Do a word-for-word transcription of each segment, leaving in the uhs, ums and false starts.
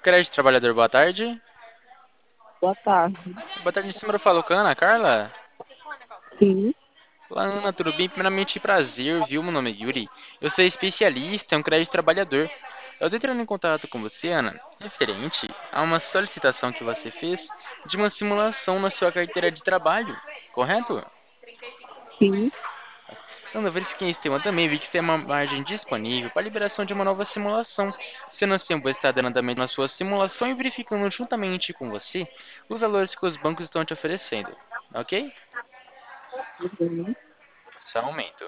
Crédito Trabalhador, boa tarde. Boa tarde. Boa tarde, em cima eu falo com a Ana Carla. Sim, Olá, Ana, tudo bem? Primeiramente, prazer, viu? Meu nome é Yuri. Eu sou especialista em um crédito trabalhador. Eu tô entrando em contato com você, Ana, referente a uma solicitação que você fez de uma simulação na sua carteira de trabalho, correto? sim. Ana, verifiquei em sistema também, vi que tem uma margem disponível para liberação de uma nova simulação. Sendo assim, vou estar dando andamento na sua simulação e verificando juntamente com você os valores que os bancos estão te oferecendo, ok? Uhum. Só um momento.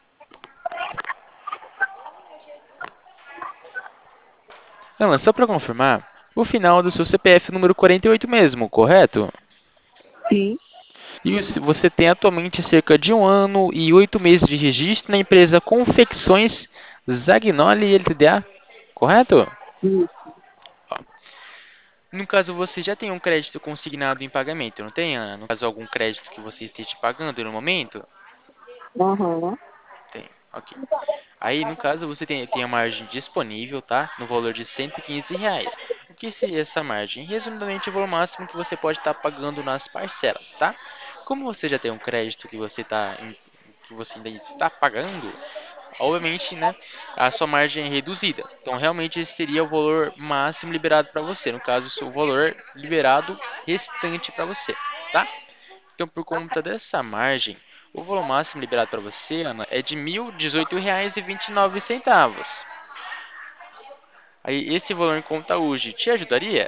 Ana, só para confirmar, o final do seu C P F é número quarenta e oito mesmo, correto? Sim, E os- você tem atualmente cerca de um ano e oito meses de registro na empresa Confecções Zagnoli L T D A, correto? isso. No caso, você já tem um crédito consignado em pagamento, não tem, Ana? No caso, algum crédito que você esteja pagando no momento? Aham. Tem, ok. Aí, no caso, você tem, tem a margem disponível, tá? No valor de cento e quinze reais. O que seria essa margem? Resumidamente, o valor máximo que você pode estar pagando nas parcelas, tá? Como você já tem um crédito que você tá em- que você ainda está pagando, obviamente, né, a sua margem é reduzida. Então, realmente, esse seria o valor máximo liberado para você. No caso, o seu valor liberado restante para você, tá? Então, por conta dessa margem, o valor máximo liberado para você, Ana, é de mil e dezoito reais e vinte e nove centavos. Aí, esse valor em conta hoje te ajudaria?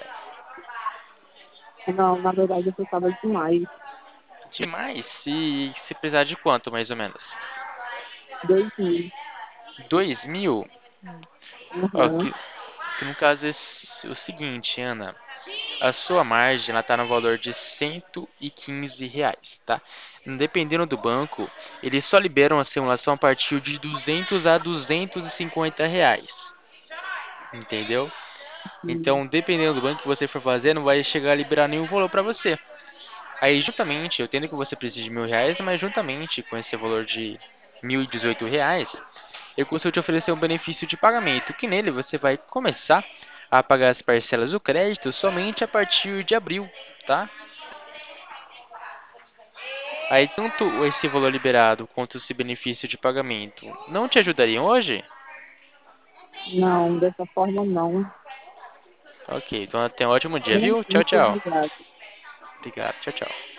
Não, na verdade eu precisava demais. Demais. Se, se precisar de quanto, mais ou menos? Dois mil. Dois mil? Ó, Aham. que, que no caso é s- o seguinte, Ana. A sua margem ela está no valor de cento e quinze reais, tá? Dependendo do banco, eles só liberam a simulação a partir de duzentos a duzentos e cinquenta reais, entendeu? Sim. Então, dependendo do banco que você for fazer, não vai chegar a liberar nenhum valor para você. Aí, juntamente, eu entendo que você precisa de mil reais, mas juntamente com esse valor de mil e dezoito reais, eu consigo te oferecer um benefício de pagamento, que nele você vai começar a pagar as parcelas do crédito somente a partir de abril, tá? Aí, tanto esse valor liberado quanto esse benefício de pagamento não te ajudariam hoje? Não, dessa forma não. Ok, então tenha um ótimo dia, Mu- viu? Tchau, Muito tchau. obrigada. Obrigado, tchau, tchau.